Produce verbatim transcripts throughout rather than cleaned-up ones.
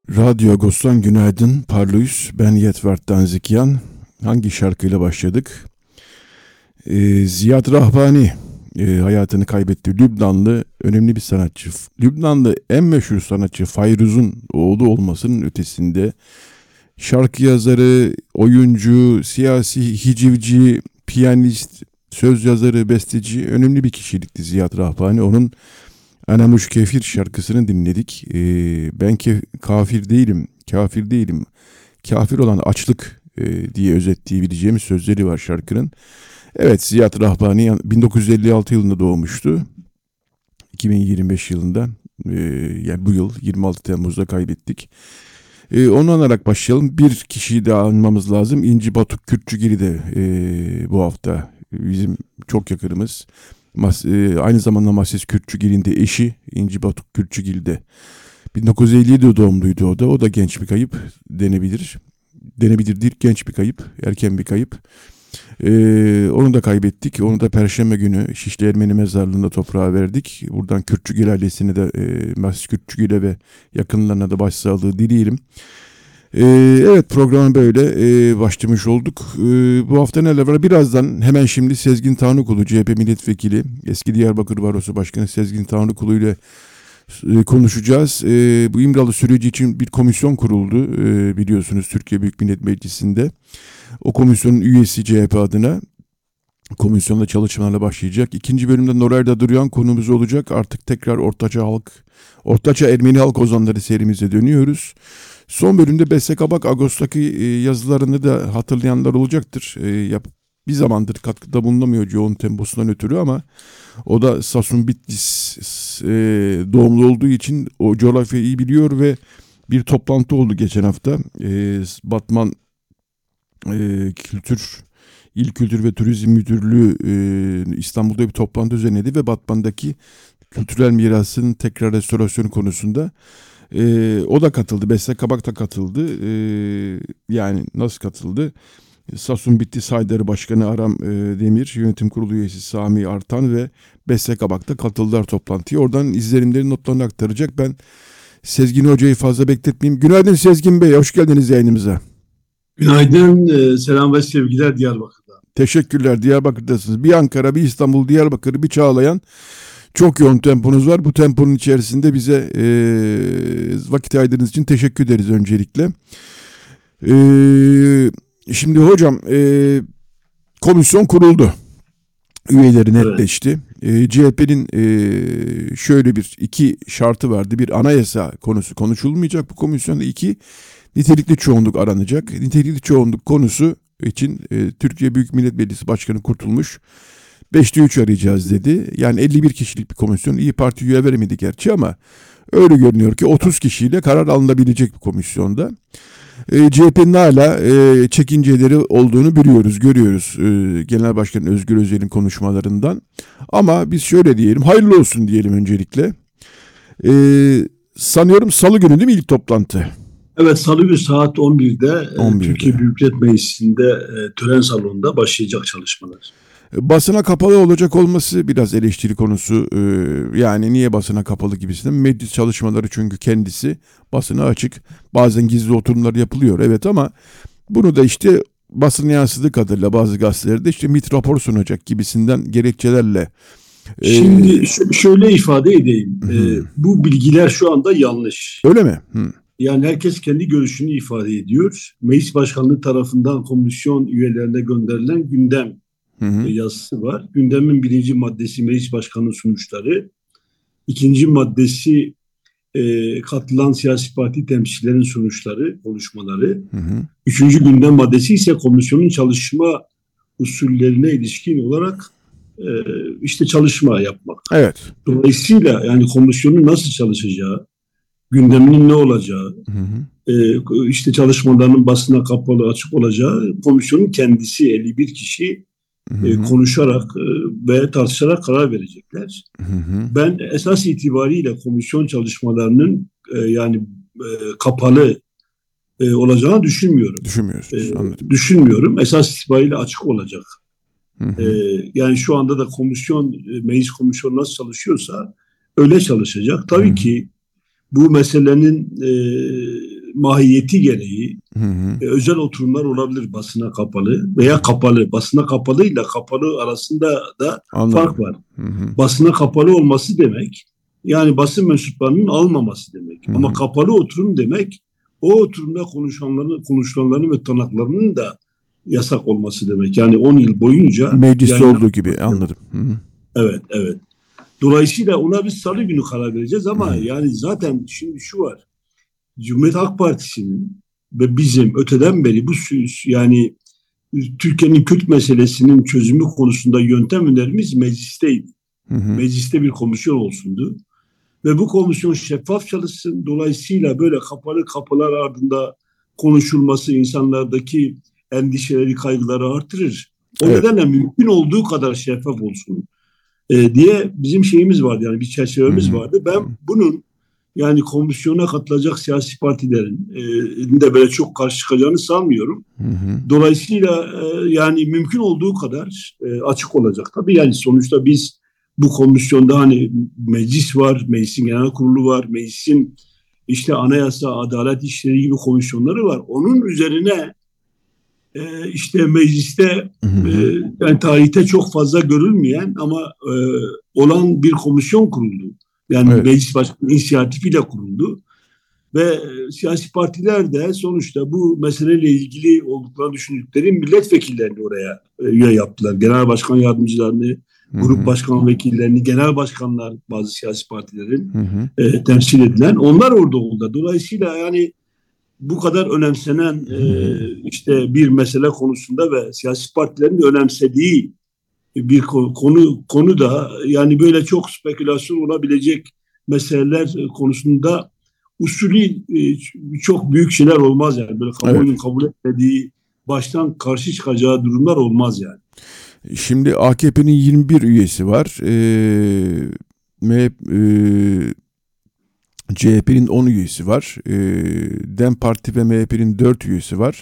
Radyo Agos'tan günaydın. Parlıyız. Ben Yetvart Danzikyan. Hangi şarkıyla başladık? Ee, Ziyad Rahbani e, hayatını kaybetti. Lübnanlı önemli bir sanatçı. Lübnanlı en meşhur sanatçı Fayruz'un oğlu olmasının ötesinde şarkı yazarı, oyuncu, siyasi hicivci, piyanist, söz yazarı, besteci önemli bir kişilikti Ziyad Rahbani. Onun Anamuş Kefir şarkısını dinledik. Ee, ben ke- kafir değilim, kafir değilim. Kafir olan açlık e, diye özetleyebileceğimiz sözleri var şarkının. Evet, Ziyad Rahbani bin dokuz yüz elli altı yılında doğmuştu. iki bin yirmi beş yılında, e, yani bu yıl yirmi altı Temmuz'da kaybettik. E, onu anarak başlayalım. Bir kişiyi daha anmamız lazım. İnci Batuk Kürtçügil'i de e, bu hafta bizim çok yakınımız. Mas, e, aynı zamanda Mahses Kürtçügil'in de eşi İnci Batuk Kürtçügil de bin dokuz yüz elli yedi doğumluydu o da. O da genç bir kayıp denebilir. Denebilir değil, genç bir kayıp, erken bir kayıp. Ee, onu da kaybettik. Onu da Perşembe günü Şişli Ermeni Mezarlığı'nda toprağa verdik. Buradan Kürtçügil ailesine de, e, Mahses Kürtçügil'e ve yakınlarına da başsağlığı dileyelim. Ee, evet, programa böyle e, başlamış olduk. Ee, bu hafta neler var? Birazdan hemen şimdi Sezgin Tanrıkulu, C H P milletvekili, eski Diyarbakır Barosu Başkanı Sezgin Tanrıkulu ile e, konuşacağız. E, bu İmralı süreci için bir komisyon kuruldu, e, biliyorsunuz, Türkiye Büyük Millet Meclisi'nde. O komisyonun üyesi C H P adına komisyonda çalışmalarla başlayacak. İkinci bölümde Norayda Duruyan konumuz olacak. Artık tekrar Ortaçağ Halk, Ortaçağ Ermeni Halk Ozanları serimize dönüyoruz. Son bölümde Beste Kabak Ağustos'taki yazılarını da hatırlayanlar olacaktır. E, yap, bir zamandır katkıda bulunamıyor yoğun temposundan ötürü, ama o da Sasun Bitlis e, doğumlu olduğu için o coğrafyayı iyi biliyor ve bir toplantı oldu geçen hafta. E, Batman e, Kültür İl Kültür ve Turizm Müdürlüğü e, İstanbul'da bir toplantı düzenledi ve Batman'daki kültürel mirasın tekrar restorasyonu konusunda e, o da katıldı. Beste Kabak da katıldı. E, yani nasıl katıldı? Sasun Bitlis Haydarı Başkanı Aram e, Demir, Yönetim Kurulu üyesi Sami Artan ve Beste Kabak da katıldılar toplantıya. Oradan izlenimleri, notlarını aktaracak. Ben Sezgin Hoca'yı fazla bekletmeyeyim. Günaydın Sezgin Bey, hoş geldiniz yayınımıza. Günaydın, e, selam ve sevgiler Diyarbakır'da. Teşekkürler, Diyarbakır'dasınız. Bir Ankara, bir İstanbul, Diyarbakır, bir Çağlayan. Çok yoğun temponuz var. Bu temponun içerisinde bize e, vakit ayırdığınız için teşekkür ederiz öncelikle. E, şimdi hocam, e, komisyon kuruldu. Üyeleri netleşti. Evet. E, C H P'nin e, şöyle bir iki şartı vardı. Bir, anayasa konusu konuşulmayacak bu komisyonda. İki, nitelikli çoğunluk aranacak. Nitelikli çoğunluk konusu için e, Türkiye Büyük Millet Meclisi Başkanı Kurtulmuş beşte üç arayacağız dedi. Yani elli bir kişilik bir komisyon. İyi Parti üye veremedi gerçi, ama öyle görünüyor ki otuz kişiyle karar alınabilecek bir komisyonda. E, C H P'nin hala e, çekinceleri olduğunu biliyoruz, görüyoruz e, Genel Başkan Özgür Özel'in konuşmalarından. Ama biz şöyle diyelim, hayırlı olsun diyelim öncelikle. E, sanıyorum Salı günü değil mi ilk toplantı? Evet, Salı günü saat on birde, on birde. Türkiye Büyük Millet Meclisi'nde e, tören salonunda başlayacak çalışmalar. Basına kapalı olacak olması biraz eleştiri konusu. Ee, yani niye basına kapalı gibisinden. Meclis çalışmaları çünkü kendisi basına açık. Bazen gizli oturumlar yapılıyor, evet, ama bunu da işte basın yansıdığı kadarıyla bazı gazetelerde işte MİT rapor sunacak gibisinden gerekçelerle. E, Şimdi ş- şöyle ifade edeyim. E, bu bilgiler şu anda yanlış. Öyle mi? Hı. Yani herkes kendi görüşünü ifade ediyor. Meclis Başkanlığı tarafından komisyon üyelerine gönderilen gündem Hı hı. yazısı var. Gündemin birinci maddesi meclis başkanının sunuşları. İkinci maddesi e, katılan siyasi parti temsilcilerin sunuşları, konuşmaları. Hı hı. Üçüncü gündem maddesi ise komisyonun çalışma usullerine ilişkin olarak e, işte çalışma yapmak. Evet. Dolayısıyla yani komisyonun nasıl çalışacağı, gündeminin ne olacağı, hı hı. E, işte çalışmalarının basına kapalı, açık olacağı komisyonun kendisi elli bir kişi Hı hı. konuşarak ve tartışarak karar verecekler. Hı hı. Ben esas itibariyle komisyon çalışmalarının yani kapalı olacağını düşünmüyorum. Düşünmüyorsunuz, anladım. Düşünmüyorum. Esas itibariyle açık olacak. Hı hı. Yani şu anda da komisyon, meclis komisyonu nasıl çalışıyorsa öyle çalışacak. Tabii hı hı. ki bu meselenin mahiyeti gereği Hı hı. e, özel oturumlar olabilir basına kapalı veya kapalı. Basına kapalıyla kapalı arasında da fark Anladım. var. Hı hı. Basına kapalı olması demek yani basın mensuplarının almaması demek. Hı Ama hı. kapalı oturum demek o oturumda konuşanların, konuşulanların ve tanıklarının da yasak olması demek. Yani on yıl boyunca Mecliste olduğu gibi yayınlanması demek. anladım. Hı hı. Evet, evet. Dolayısıyla ona biz salı günü karar vereceğiz Hı ama hı. yani zaten şimdi şu var. Cumhuriyet Halk Partisi'nin ve bizim öteden beri bu yani Türkiye'nin Kürt meselesinin çözümü konusunda yöntem önerimiz meclisteydi. Hı hı. Mecliste bir komisyon olsundu. Ve bu komisyon şeffaf çalışsın. Dolayısıyla böyle kapalı kapılar ardında konuşulması insanlardaki endişeleri, kaygıları artırır. O Evet. nedenle mümkün olduğu kadar şeffaf olsun e, diye bizim şeyimiz vardı. Yani bir Hı çerçevemiz hı. vardı. Ben bunun yani komisyona katılacak siyasi partilerin e, de böyle çok karşı çıkacağını sanmıyorum. Hı hı. Dolayısıyla e, yani mümkün olduğu kadar e, açık olacak. Tabii yani sonuçta biz bu komisyonda hani meclis var, meclisin genel kurulu var, meclisin işte anayasa, adalet işleri gibi komisyonları var. Onun üzerine e, işte mecliste Hı e, hı. yani tarihte çok fazla görülmeyen ama e, olan bir komisyon kuruldu. Yani Evet. meclis başkanı inisiyatifiyle kuruldu. Ve e, siyasi partiler de sonuçta bu meseleyle ilgili olduklarını düşündükleri milletvekillerini oraya e, üye yaptılar. Genel başkan yardımcılarını, Hı grup hı. başkan vekillerini, genel başkanlar bazı siyasi partilerin Hı hı. e, temsil edilen onlar orada oldu. Dolayısıyla yani bu kadar önemsenen Hı e, hı. işte bir mesele konusunda ve siyasi partilerin de önemsediği bir konu konu da yani böyle çok spekülasyon olabilecek meseleler konusunda usulü e, çok büyük şeyler olmaz yani. Böyle Evet. kamuoyunun kabul etmediği, baştan karşı çıkacağı durumlar olmaz yani. Şimdi A K P'nin yirmi bir üyesi var. Ee, M H P, e, C H P'nin on üyesi var. Ee, DEM Parti ve M H P'nin dört üyesi var.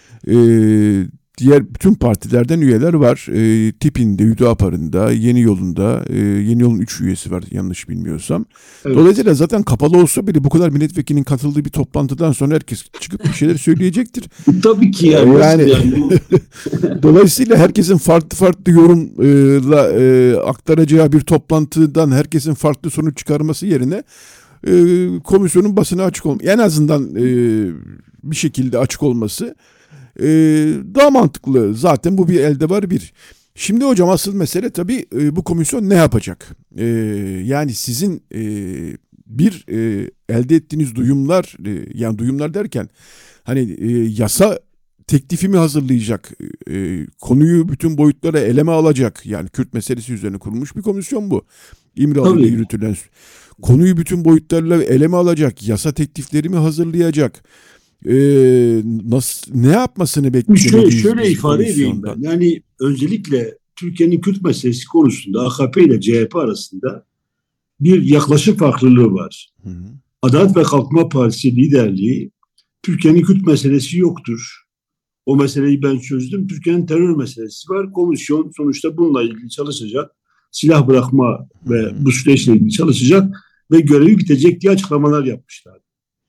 Ee, diğer bütün partilerden üyeler var. Ee, Tip'inde, Hüdapar'ında, Yeni Yol'unda, e, Yeni Yol'un üç üyesi var yanlış bilmiyorsam. Evet. Dolayısıyla zaten kapalı olsa bile bu kadar milletvekilinin katıldığı bir toplantıdan sonra herkes çıkıp bir şeyler söyleyecektir. Tabii ki Ee, yani nasıl yani yani bu dolayısıyla herkesin farklı farklı yorumla e, aktaracağı bir toplantıdan herkesin farklı sonuç çıkarması yerine e, komisyonun basına açık olması, en azından e, bir şekilde açık olması e, daha mantıklı. Zaten bu bir elde var bir. Şimdi hocam asıl mesele tabii e, bu komisyon ne yapacak? E, yani sizin e, bir e, elde ettiğiniz duyumlar, e, yani duyumlar derken hani e, yasa teklifi mi hazırlayacak? E, konuyu bütün boyutlara eleme alacak. Yani Kürt meselesi üzerine kurulmuş bir komisyon bu. İmralı ile tabii. yürütülen konuyu bütün boyutlarla eleme alacak. Yasa teklifleri mi hazırlayacak? E, nasıl ne yapmasını Şöyle, beklemeliyiz şöyle biz bu ifade edeyim komisyondan? ben. Yani öncelikle Türkiye'nin Kürt meselesi konusunda A K P ile C H P arasında bir yaklaşım farklılığı var. Hı hı. Adalet ve Kalkınma Partisi liderliği Türkiye'nin Kürt meselesi yoktur. O meseleyi ben çözdüm. Türkiye'nin terör meselesi var. Komisyon sonuçta bununla ilgili çalışacak. Silah bırakma Hı ve hı. bu süreçle ilgili çalışacak ve görevi bitecek diye açıklamalar yapmışlar.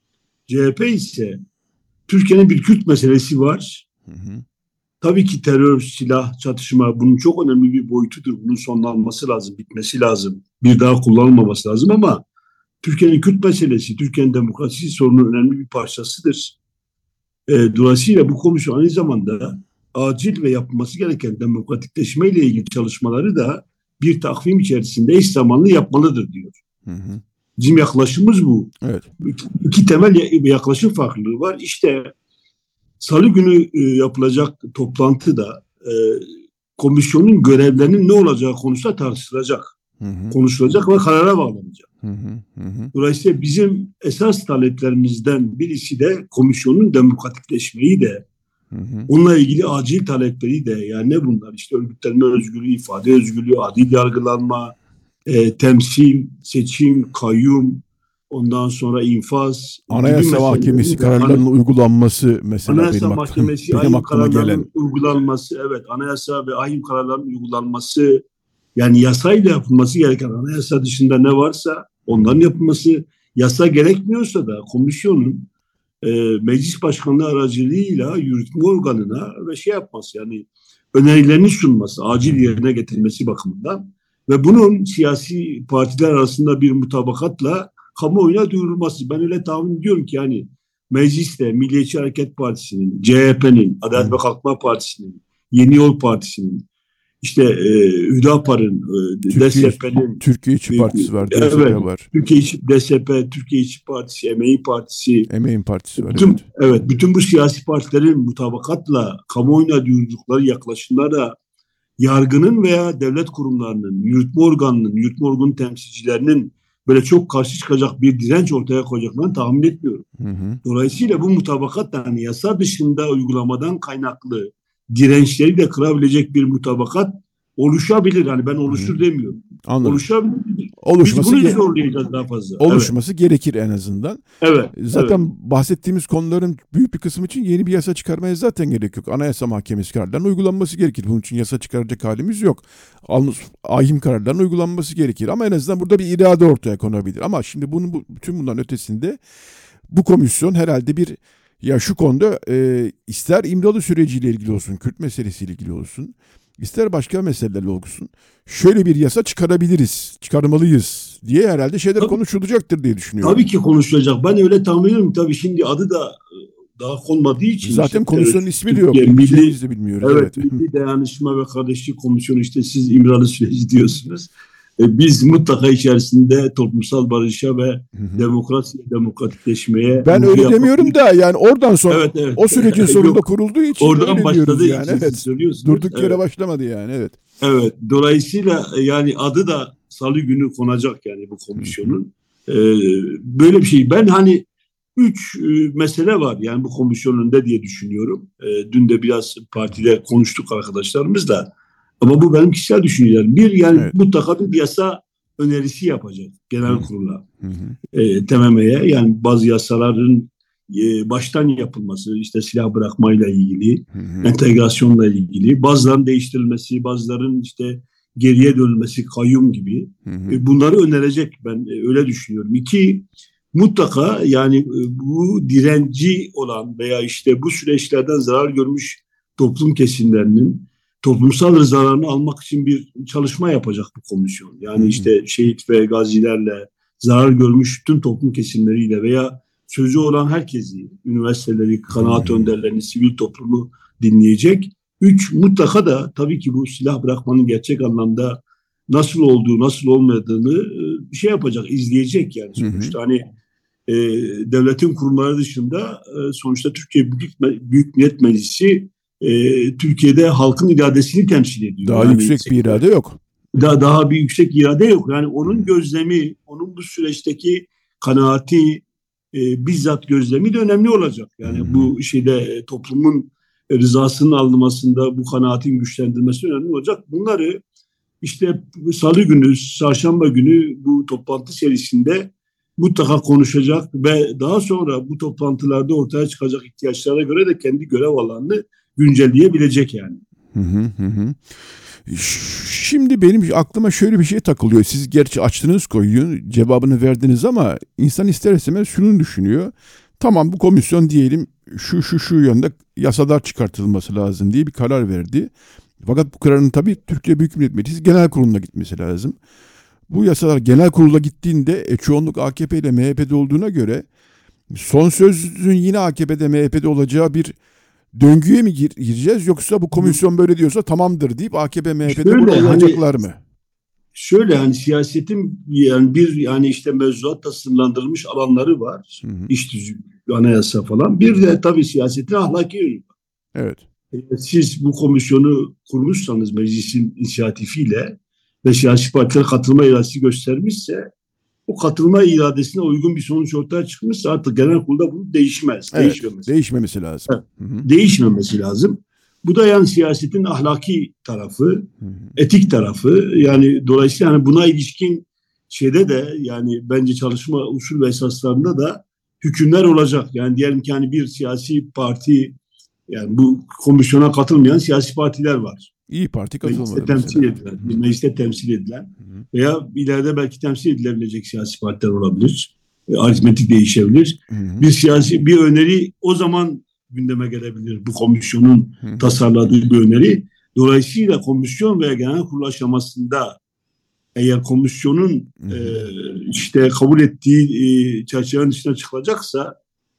C H P ise Türkiye'nin bir Kürt meselesi var. Hı hı. Tabii ki terör, silah, çatışma bunun çok önemli bir boyutudur. Bunun sonlanması lazım, bitmesi lazım. Bir daha kullanılmaması lazım ama Türkiye'nin Kürt meselesi, Türkiye'nin demokrasi sorunun önemli bir parçasıdır. E, dolayısıyla bu komisyon aynı zamanda acil ve yapılması gereken demokratikleşme ile ilgili çalışmaları da bir takvim içerisinde eş zamanlı yapmalıdır diyor. Hı hı. Bizim yaklaşımımız bu. Evet. İki, iki temel yaklaşım farklılığı var. İşte Salı günü e, yapılacak toplantıda e, komisyonun görevlerinin ne olacağı konusunda tartışılacak, Hı hı. konuşulacak ve karara bağlanacak. Hı hı. Hı hı. Dolayısıyla bizim esas taleplerimizden birisi de komisyonun demokratikleşmeyi de Hı hı. onunla ilgili acil talepleri de yani ne bunlar? İşte örgütlenme özgürlüğü, ifade özgürlüğü, adil yargılanma, e, temsil, seçim, kayyum, ondan sonra infaz gibi Anayasa Mahkemesi meseleleri de kararlarının ana, uygulanması mesela Anayasa benim aklıma, Mahkemesi benim ahim aklıma gelen. kararlarının uygulanması, evet anayasa ve ahim kararlarının uygulanması yani yasayla yapılması gereken anayasa dışında ne varsa Hı onların hı. yapılması, yasa gerekmiyorsa da komisyonun e, meclis başkanlığı aracılığıyla yürütme organına ve şey yapması, yani önerilerini sunması, acil yerine getirilmesi bakımından ve bunun siyasi partiler arasında bir mutabakatla kamuoyuna duyurulması. Ben öyle tahmin ediyorum ki yani mecliste Milliyetçi Hareket Partisi'nin, C H P'nin, Adalet ve Kalkınma Partisi'nin, Yeni Yol Partisi'nin, işte e, Hüdapar'ın, e, D S P'nin, Türkiye İşçi Partisi var, D S P evet, var. Türkiye İşçi, D S P, Türkiye İşçi Partisi, Emeğin Partisi, Emeğin Partisi var. Bütün, evet. evet, bütün bu siyasi partilerin mutabakatla kamuoyuna duyurdukları yaklaşımlara yargının veya devlet kurumlarının, yürütme organının, yürütme organı temsilcilerinin böyle çok karşı çıkacak bir direnç ortaya koyacaklarını tahmin etmiyorum. Hı hı. Dolayısıyla bu mutabakat yani yasa dışında uygulamadan kaynaklı dirençleri de kırabilecek bir mutabakat oluşabilir. Yani ben oluşur Hı. demiyorum. Anladım. Oluşabilir. Oluşması Biz bunu ge- zorlayacağız daha fazla. oluşması evet. gerekir en azından. Evet. Zaten evet. bahsettiğimiz konuların büyük bir kısmı için yeni bir yasa çıkarmaya zaten gerek yok. Anayasa Mahkemesi kararlarının uygulanması gerekir. Bunun için yasa çıkaracak halimiz yok. Ahim kararlarının uygulanması gerekir. Ama en azından burada bir irade ortaya konabilir. Ama şimdi bunun bu, bütün bunların ötesinde bu komisyon herhalde bir ya şu konuda e, ister İmralı süreciyle ilgili olsun, Kürt meselesiyle ilgili olsun, ister başka meselelerle olsun, şöyle bir yasa çıkarabiliriz, çıkarmalıyız diye herhalde şeyler Tabii, konuşulacaktır diye düşünüyorum. Tabii ki konuşulacak. Ben öyle tahmin ediyorum. Tabii şimdi adı da daha konmadığı için. Zaten işte, komisyonun evet, ismi de yok. Milli, Biz de bilmiyoruz. evet, Evet. Milli Dayanışma ve Kardeşlik Komisyonu, işte siz İmralı süreci diyorsunuz. Biz mutlaka içerisinde toplumsal barışa ve Hı-hı. demokrasiye, demokratikleşmeye... Ben öyle demiyorum da yani oradan sonra evet, evet. o sürecin sonunda kurulduğu için oradan başladığı yani. için Evet. söylüyorsunuz. Durduk yere evet. başlamadı yani. Evet. Evet. Dolayısıyla yani adı da Salı günü konacak yani bu komisyonun. Ee, böyle bir şey. Ben hani üç e, mesele var yani bu komisyonun önünde diye düşünüyorum. E, dün de biraz partide konuştuk arkadaşlarımızla. Ama bu benim kişisel düşüncelerim. Bir, yani Evet. mutlaka bir yasa önerisi yapacak genel Hı. kurula. Hı hı. E, T M M'ye, yani bazı yasaların e, baştan yapılması, işte silah bırakmayla ilgili, Hı hı. entegrasyonla ilgili, bazılarının değiştirilmesi, bazılarının işte geriye dönülmesi, kayyum gibi. Hı hı. E, bunları önerecek, ben e, öyle düşünüyorum. İki, mutlaka yani e, bu direnci olan veya işte bu süreçlerden zarar görmüş toplum kesimlerinin toplumsal rızalarını almak için bir çalışma yapacak bu komisyon. Yani Hı hı. işte şehit ve gazilerle, zarar görmüş tüm toplum kesimleriyle veya sözü olan herkesi, üniversiteleri, kanaat önderlerini, sivil toplumu dinleyecek. Üç, mutlaka da tabii ki bu silah bırakmanın gerçek anlamda nasıl olduğu, nasıl olmadığını bir şey yapacak, izleyecek yani sonuçta. Hı hı. Hani e, devletin kurumları dışında e, sonuçta Türkiye Büyük, Büyük Millet Meclisi e, Türkiye'de halkın iradesini temsil ediyor. Daha yani, yüksek bir irade yok. Daha, daha bir yüksek irade yok. Yani onun gözlemi, onun bu süreçteki kanaati, e, bizzat gözlemi de önemli olacak. Yani hmm. bu şeyde e, toplumun rızasının alınmasında bu kanaatin güçlendirilmesi önemli olacak. Bunları işte Salı günü, Çarşamba günü bu toplantı serisinde mutlaka konuşacak ve daha sonra bu toplantılarda ortaya çıkacak ihtiyaçlara göre de kendi görev alanını güncelleyebilecek yani. Hı hı hı. Şimdi benim aklıma şöyle bir şey takılıyor. Siz gerçi açtınız koyuyu, cevabını verdiniz ama insan ister istemez şunu düşünüyor. Tamam, bu komisyon diyelim şu şu şu yönde yasalar çıkartılması lazım diye bir karar verdi. Fakat bu kararın tabii Türkiye Büyük Millet Meclisi Genel Kurulu'na gitmesi lazım. Bu yasalar Genel Kurulu'na gittiğinde e, çoğunluk A K P ile M H P'de olduğuna göre son sözün yine A K P'de M H P'de olacağı bir döngüye mi gir- gireceğiz, yoksa bu komisyon böyle diyorsa tamamdır deyip A K P M H P'de bunu olacaklar mı? Şöyle hani siyasetin yani bir yani işte mevzuatta sınırlandırılmış alanları var. Hı hı. İş düzgün, anayasa falan. Bir de tabii siyasetin ahlaki yönü var. Evet. Siz bu komisyonu kurmuşsanız meclisin inisiyatifiyle ve siyasi partiler katılma iradesi göstermişse, o katılma iradesine uygun bir sonuç ortaya çıkmışsa artık genel kurulda bu değişmez. Evet, değişmemesi. değişmemesi lazım. Evet, hı hı. Değişmemesi lazım. Bu da yani siyasetin ahlaki tarafı, hı hı. etik tarafı. Yani dolayısıyla yani buna ilişkin şeyde de yani bence çalışma usul ve esaslarında da hükümler olacak. Yani diyelim ki hani bir siyasi parti, yani bu komisyona katılmayan siyasi partiler var. İyi Parti katılmadı mecliste temsil edilen, mecliste temsil edilen veya ileride belki temsil edilebilecek siyasi partiler olabilir. E, aritmetik değişebilir. Hı hı. Bir siyasi bir öneri o zaman gündeme gelebilir. Bu komisyonun Hı hı. tasarladığı bir öneri. Dolayısıyla komisyon veya genel kurul aşamasında eğer komisyonun Hı hı. e, işte kabul ettiği e, çerçevenin dışına çıkılacaksa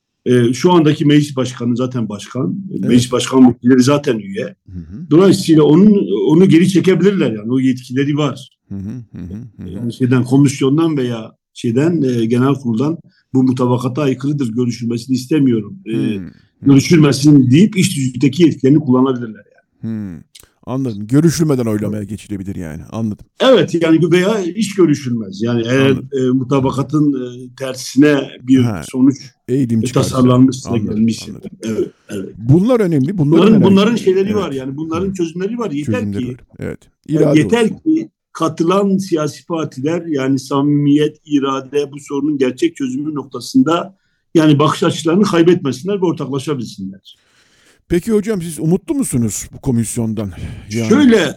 e, şu andaki meclis başkanı zaten başkan. Evet. Meclis başkan vekilleri zaten üye. Hı hı. Dolayısıyla onun onu geri çekebilirler yani. O yetkileri var. Hı hı. Hı hı. Hı hı. Yani şeyden komisyondan veya şeyden e, genel kuruldan bu mutabakata aykırıdır, görüşülmesini istemiyorum. E, Hı hı. görüşülmesin deyip iş düzündeki yetkilerini kullanabilirler yani. Hı. Anladım. Görüşülmeden oylamaya geçilebilir yani. Anladım. Evet yani veya hiç görüşülmez. Yani eğer Anladım. e, mutabakatın e, tersine bir Ha, sonuç eğilim e, çıkarsa. tasarlanmışsa, Anladım. gelmişse. Anladım. Evet, evet. Bunlar önemli. Bunları Bunların, merak bunların şeyleri var Evet. yani Hı. bunların çözümleri var. Yeter Çözümleri ki var. Evet. e, İrade yeter olsun. ki katılan siyasi partiler yani samimiyet, irade bu sorunun gerçek çözümü noktasında yani bakış açılarını kaybetmesinler ve ortaklaşabilsinler. Peki hocam siz umutlu musunuz bu komisyondan? Yani. Şöyle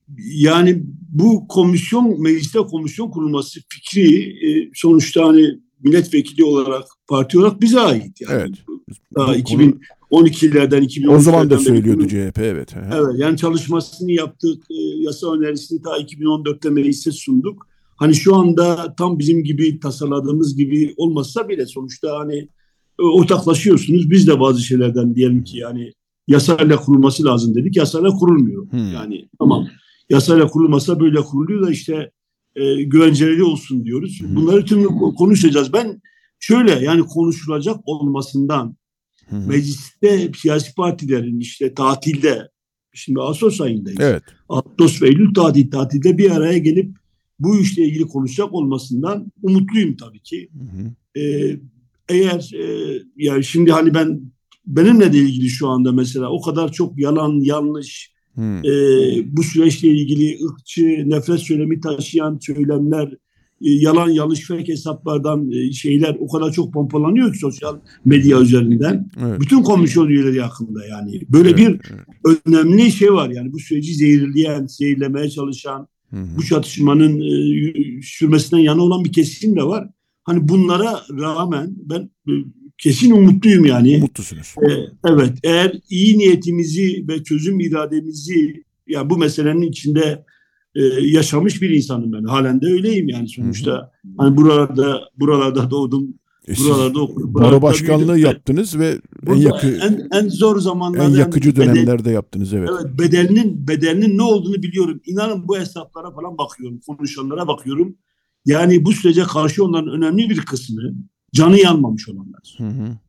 yani bu komisyon mecliste komisyon kurulması fikri e, sonuçta hani milletvekili olarak parti olarak bize ait Evet. yani. Daha Bu konu iki bin on ikilerden o zaman da iki bin on üçlerden beri söylüyordu bunu C H P, evet. Hı hı. evet yani çalışmasını yaptık. E, yasa önerisini ta iki bin on dörtte meclise sunduk. Hani şu anda tam bizim gibi tasarladığımız gibi olmasa bile sonuçta hani e, ortaklaşıyorsunuz. Biz de bazı şeylerden diyelim ki yani yasayla kurulması lazım dedik. Yasayla kurulmuyor. Hmm. Yani tamam yasayla kurulmasa böyle kuruluyor da işte e, güvenceli olsun diyoruz. Hı hı. Bunları tüm konuşacağız. Ben şöyle yani konuşulacak olmasından Hı hı. mecliste siyasi partilerin işte tatilde şimdi Ağustos ayındayız. Evet. Ağustos ve Eylül tatil tatilde bir araya gelip bu işle ilgili konuşacak olmasından umutluyum tabii ki. Hı hı. Ee, eğer e, yani şimdi hani ben benimle de ilgili şu anda mesela o kadar çok yalan yanlış Hı. e, bu süreçle ilgili ırkçı nefret söylemi taşıyan söylemler e, yalan yanlış fake hesaplardan e, şeyler o kadar çok pompalanıyor ki sosyal medya üzerinden. Evet. Bütün komisyon üyeleri hakkında yani. Böyle Evet. bir Evet. önemli şey var yani bu süreci zehirleyen, zehirlemeye çalışan, Hı hı. bu çatışmanın e, sürmesinden yana olan bir kesim de var. Hani bunlara rağmen ben e, kesin umutluyum yani. Umutlusunuz. E, evet, eğer iyi niyetimizi ve çözüm irademizi yani bu meselenin içinde e, yaşamış bir insanım ben. Halen de öyleyim yani Hı hı. sonuçta. Hani buralarda buralarda doğdum, E siz buralarda okudum, baro buralarda büyüdüm. başkanlığı yaptınız ve en Burada yakı en, en zor en zamanlarda yani yakıcı bedel, dönemlerde yaptınız, evet. evet bedelinin bedelinin ne olduğunu biliyorum. İnanın bu hesaplara falan bakıyorum, konuşanlara bakıyorum. Yani bu sürece karşı onların önemli bir kısmı canı yanmamış olanlar. Hı hı.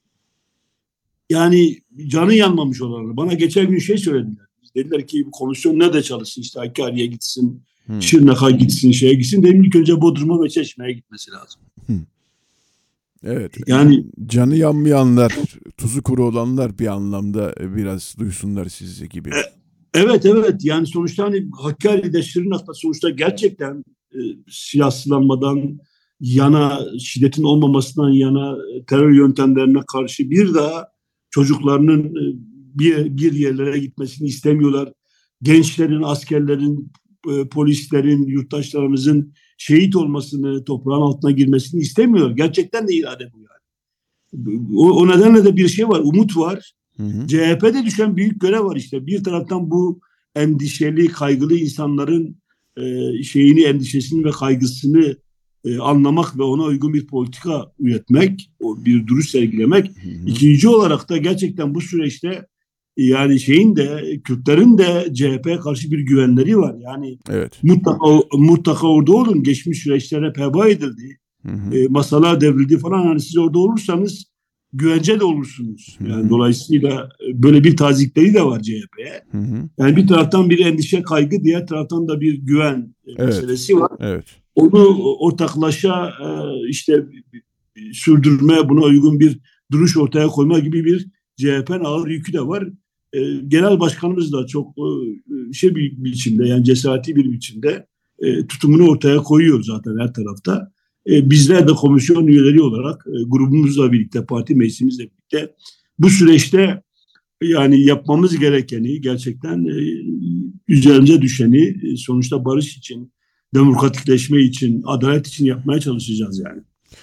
Yani canı yanmamış olanlar. Bana geçen gün şey söylediler. Dediler ki bu komisyon nerede çalışsın? İşte Hakkari'ye gitsin, Hı. Şırnak'a gitsin, şeye gitsin. Dedim ilk önce Bodrum'a ve Çeşme'ye gitmesi lazım. Hı. Evet. Yani Canı yanmayanlar, tuzu kuru olanlar bir anlamda biraz duysunlar sizi gibi. e, evet evet yani sonuçta hani Hakkari'de Şırnak'ta sonuçta gerçekten e, silahsızlanmadan yana, şiddetin olmamasından yana, e, terör yöntemlerine karşı bir daha çocuklarının e, bir, bir yerlere gitmesini istemiyorlar. Gençlerin, askerlerin, e, polislerin, yurttaşlarımızın şehit olmasını, toprağın altına girmesini istemiyorlar. Gerçekten de irade bu yani. O, o nedenle de bir şey var, umut var. Hı hı. C H P'de düşen büyük görev var işte. Bir taraftan bu endişeli, kaygılı insanların e, şeyini, endişesini ve kaygısını e, anlamak ve ona uygun bir politika üretmek, o bir duruş sergilemek. Hı hı. İkinci olarak da gerçekten bu süreçte yani şeyin de Kürtlerin de C H P'ye karşı bir güvenleri var. Yani Evet. mutlaka mutlaka orada olun. Geçmiş süreçler hep heba edildi. Hı hı. E, masalar devrildi falan. Hani siz orada olursanız güvence de olursunuz. Hı Yani hı. dolayısıyla böyle bir tazikleri de var C H P'ye. Hı hı. Yani bir taraftan bir endişe, kaygı, diğer taraftan da bir güven e, Evet. meselesi var. Evet. Onu ortaklaşa e, işte sürdürme, buna uygun bir duruş ortaya koyma gibi bir C H P'nin ağır yükü de var. E, Genel başkanımız da çok e, şey bir biçimde yani cesareti bir biçimde e, tutumunu ortaya koyuyor zaten her tarafta. E, bizler de komisyon üyeleri olarak e, grubumuzla birlikte, parti meclisimizle birlikte bu süreçte yani yapmamız gerekeni gerçekten e, üzerimize düşeni e, sonuçta barış için, demokratikleşme için, adalet için yapmaya çalışacağız yani.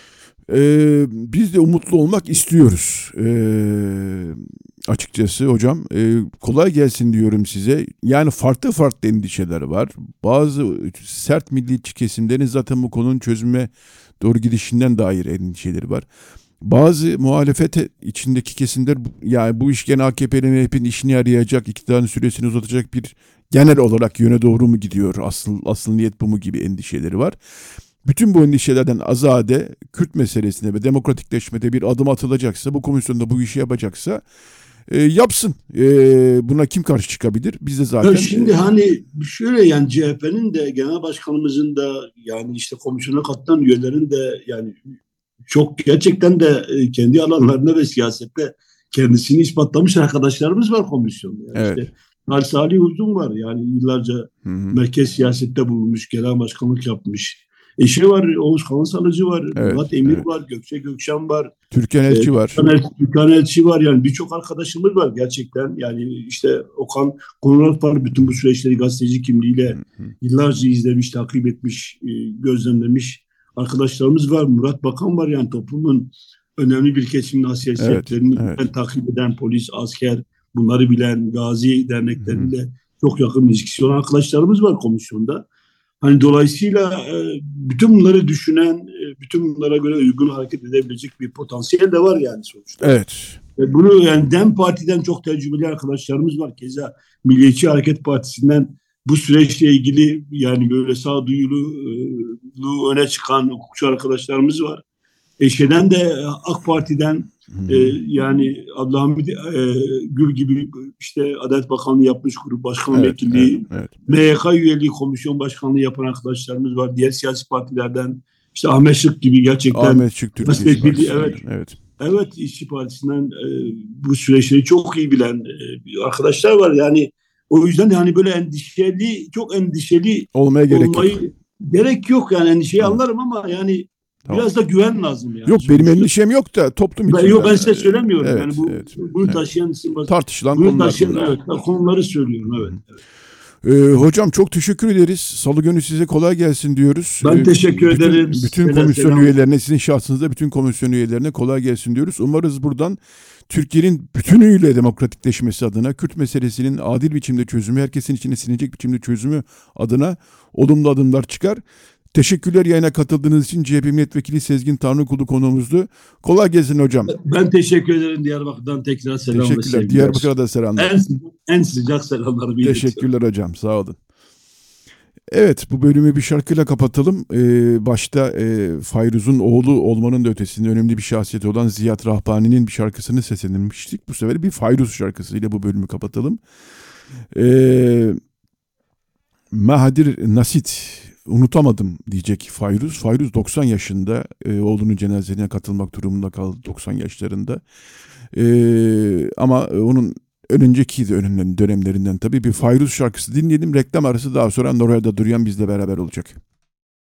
Ee, biz de umutlu olmak istiyoruz. Ee, açıkçası hocam e, kolay gelsin diyorum size. Yani farklı farklı endişeler var. Bazı sert milliyetçi kesimlerin zaten bu konunun çözüme doğru gidişinden dair endişeleri var. Bazı muhalefet içindeki kesimler yani bu iş gene A K P'nin M H P'nin işine yarayacak, iktidarın süresini uzatacak bir genel olarak yöne doğru mu gidiyor? Asıl asıl niyet bu mu gibi endişeleri var. Bütün bu endişelerden azade Kürt meselesine ve demokratikleşmede bir adım atılacaksa, bu komisyonda bu işi yapacaksa e, yapsın. E, buna kim karşı çıkabilir? Biz de zaten... Ya şimdi hani şöyle yani C H P'nin de genel başkanımızın da yani işte komisyona katılan üyelerin de yani çok gerçekten de kendi alanlarında ve siyasette kendisini ispatlamış arkadaşlarımız var komisyonda. Yani evet. işte Halis Ali Uzun var yani yıllarca hı hı. merkez siyasette bulunmuş, genel başkanlık yapmış. Eşi var, Oğuz Kansalıcı var, evet, Murat Emir evet. var, Gökçe Gökşen var. Türkan Elçi e, var. Türkan Elçi var yani birçok arkadaşımız var gerçekten. Yani işte Okan Konrad var bütün bu süreçleri gazeteci kimliğiyle hı hı. yıllarca izlemiş, takip etmiş, gözlemlemiş arkadaşlarımız var. Murat Bakan var yani toplumun önemli bir kesiminin hassasiyetlerini evet, evet. takip eden polis, asker, bunları bilen gazi dernekleriyle hı hı. çok yakın ilişkisi olan arkadaşlarımız var komisyonda. Hani dolayısıyla bütün bunları düşünen, bütün bunlara göre uygun hareket edebilecek bir potansiyel de var yani sonuçta. Evet. Bunu yani DEM Parti'den çok tecrübeli arkadaşlarımız var. Keza Milliyetçi Hareket Partisi'nden bu süreçle ilgili yani böyle sağduyulu öne çıkan hukukçu arkadaşlarımız var. Eşe'den de AK Parti'den hmm. e, yani Abdülhamid e, Gül gibi işte Adalet Bakanlığı yapmış grup başkan evet, vekilliği, evet, evet. M Y K üyeliği komisyon başkanlığı yapan arkadaşlarımız var. Diğer siyasi partilerden işte Ahmet Şık gibi gerçekten Ahmet Şık Türk İşçi Partisi. Evet, evet. Evet İşçi Partisi'nden e, bu süreçleri çok iyi bilen e, arkadaşlar var. Yani o yüzden de hani böyle endişeli, çok endişeli olmaya gerek olmayı, yok. Gerek yok yani endişeyi evet. anlarım ama yani tamam. Biraz da güven lazım yani. Yok sonuçta. Benim endişem yok da toplum için. Yok ben size söylemiyorum. Evet, yani bu evet, bunu evet. taşıyan tartışılan bunu konular taşıyan, bunlar. Evet, konuları söylüyorum evet. evet. Ee, hocam çok teşekkür ederiz. Salı günü size kolay gelsin diyoruz. Ben teşekkür bütün, ederim. Bütün komisyon selam. üyelerine, sizin şahsınızda bütün komisyon üyelerine kolay gelsin diyoruz. Umarız buradan Türkiye'nin bütünüyle demokratikleşmesi adına, Kürt meselesinin adil biçimde çözümü, herkesin içine sinecek biçimde çözümü adına olumlu adımlar çıkar. Teşekkürler yayına katıldığınız için. C H P Milletvekili Sezgin Tanrıkulu konuğumuzdu. Kolay gelsin hocam. Ben teşekkür ederim. Diyarbakır'dan tekrar selam. Teşekkürler. Diyarbakır'a da selamlar. En, en sıcak selamlarımı iletiyorum. Teşekkürler hocam. Sağ olun. Evet, bu bölümü bir şarkıyla kapatalım. Ee, başta e, Fayruz'un oğlu olmanın da ötesinde önemli bir şahsiyeti olan Ziyad Rahbani'nin bir şarkısını seslendirmiştik. Bu sefer bir Fayruz şarkısıyla bu bölümü kapatalım. Ee, Mahadir Nasit, unutamadım diyecek Fayruz. Fayruz doksan yaşında, e, oğlunun cenazesine katılmak durumunda kaldı doksan yaşlarında. E, ama onun önceki de önemli dönemlerinden tabii bir Fayruz şarkısı dinleyelim. Reklam arası daha sonra Noray'da Duruyan bizle beraber olacak.